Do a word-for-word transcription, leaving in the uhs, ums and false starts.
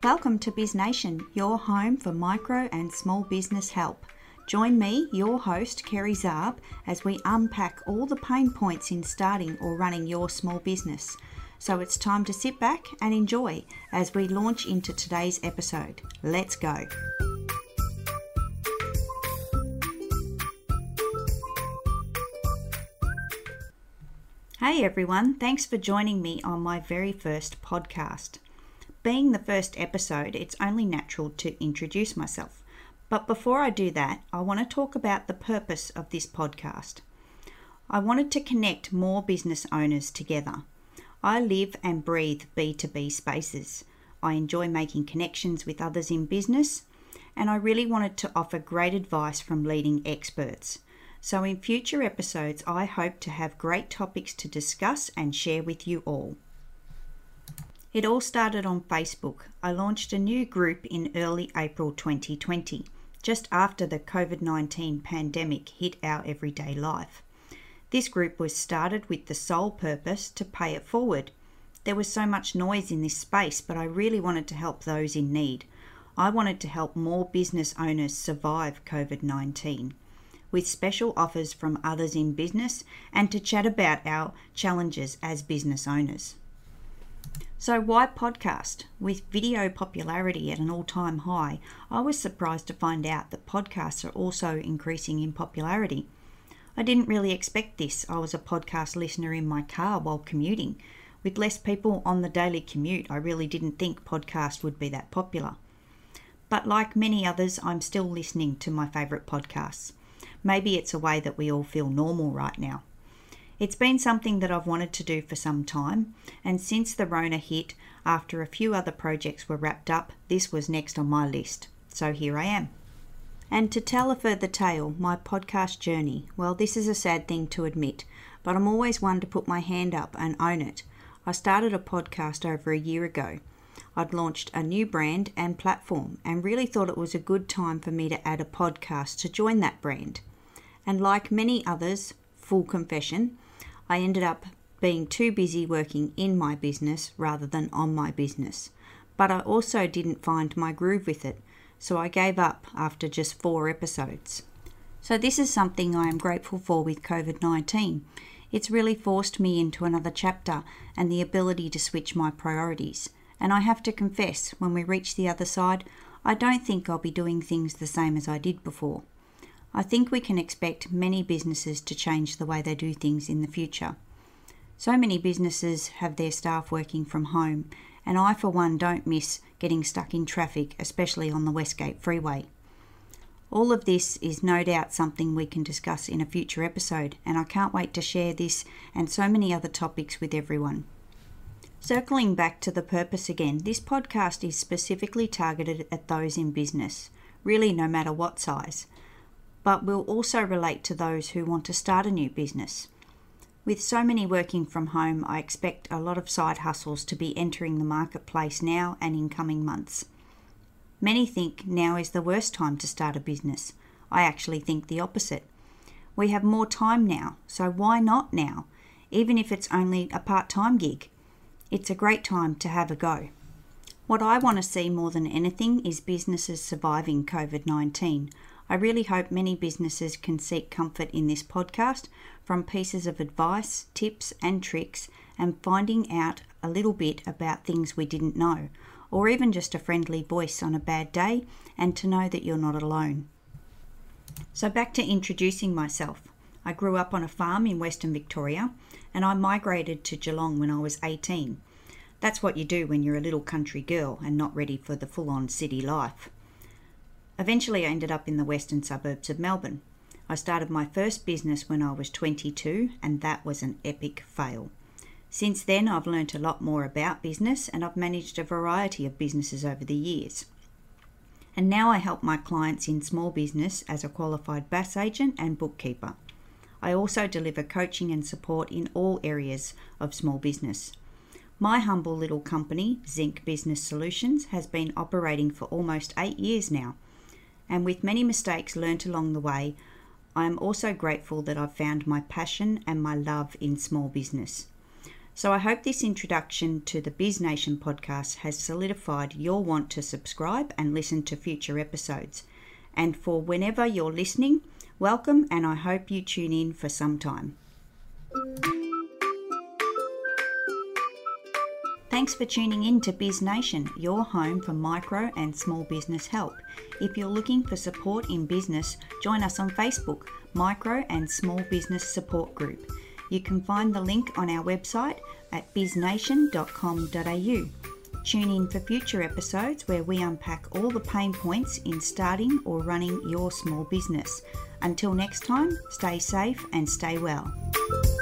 Welcome to Biz Nation, your home for micro and small business help. Join me, your host, Kerry Zarb, as we unpack all the pain points in starting or running your small business. So it's time to sit back and enjoy as we launch into today's episode. Let's go. Hey everyone, thanks for joining me on my very first podcast. Being the first episode, it's only natural to introduce myself. But before I do that, I want to talk about the purpose of this podcast. I wanted to connect more business owners together. I live and breathe B two B spaces. I enjoy making connections with others in business, and I really wanted to offer great advice from leading experts. So in future episodes, I hope to have great topics to discuss and share with you all. It all started on Facebook. I launched a new group in early April twenty twenty, just after the covid nineteen pandemic hit our everyday life. This group was started with the sole purpose to pay it forward. There was so much noise in this space, but I really wanted to help those in need. I wanted to help more business owners survive covid nineteen, with special offers from others in business and to chat about our challenges as business owners. So why podcast? With video popularity at an all-time high, I was surprised to find out that podcasts are also increasing in popularity. I didn't really expect this. I was a podcast listener in my car while commuting. With less people on the daily commute, I really didn't think podcast would be that popular. But like many others, I'm still listening to my favourite podcasts. Maybe it's a way that we all feel normal right now. It's been something that I've wanted to do for some time, and since the Rona hit, after a few other projects were wrapped up, this was next on my list. So here I am. And to tell a further tale, my podcast journey, well, this is a sad thing to admit, but I'm always one to put my hand up and own it. I started a podcast over a year ago. I'd launched a new brand and platform and really thought it was a good time for me to add a podcast to join that brand. And like many others, full confession, I ended up being too busy working in my business rather than on my business. But I also didn't find my groove with it, so I gave up after just four episodes. So this is something I am grateful for with covid nineteen. It's really forced me into another chapter and the ability to switch my priorities. And I have to confess, when we reach the other side, I don't think I'll be doing things the same as I did before. I think we can expect many businesses to change the way they do things in the future. So many businesses have their staff working from home, and I for one don't miss getting stuck in traffic, especially on the Westgate Freeway. All of this is no doubt something we can discuss in a future episode, and I can't wait to share this and so many other topics with everyone. Circling back to the purpose again, this podcast is specifically targeted at those in business, really no matter what size, but will also relate to those who want to start a new business. With so many working from home, I expect a lot of side hustles to be entering the marketplace now and in coming months. Many think now is the worst time to start a business. I actually think the opposite. We have more time now, so why not now, even if it's only a part-time gig? It's a great time to have a go. What I want to see more than anything is businesses surviving covid nineteen. I really hope many businesses can seek comfort in this podcast from pieces of advice, tips and tricks, and finding out a little bit about things we didn't know, or even just a friendly voice on a bad day, and to know that you're not alone. So back to introducing myself. I grew up on a farm in Western Victoria, and I migrated to Geelong when I was eighteen. That's what you do when you're a little country girl and not ready for the full-on city life. Eventually I ended up in the western suburbs of Melbourne. I started my first business when I was twenty-two, and that was an epic fail. Since then I've learnt a lot more about business, and I've managed a variety of businesses over the years. And now I help my clients in small business as a qualified B A S agent and bookkeeper. I also deliver coaching and support in all areas of small business. My humble little company, Zinc Business Solutions, has been operating for almost eight years now. And with many mistakes learnt along the way, I am also grateful that I've found my passion and my love in small business. So I hope this introduction to the Biz Nation podcast has solidified your want to subscribe and listen to future episodes. And for whenever you're listening, welcome, and I hope you tune in for some time. Thanks for tuning in to Biz Nation, your home for micro and small business help. If you're looking for support in business, join us on Facebook, Micro and Small Business Support Group. You can find the link on our website at biz nation dot com dot a u. Tune in for future episodes where we unpack all the pain points in starting or running your small business. Until next time, stay safe and stay well.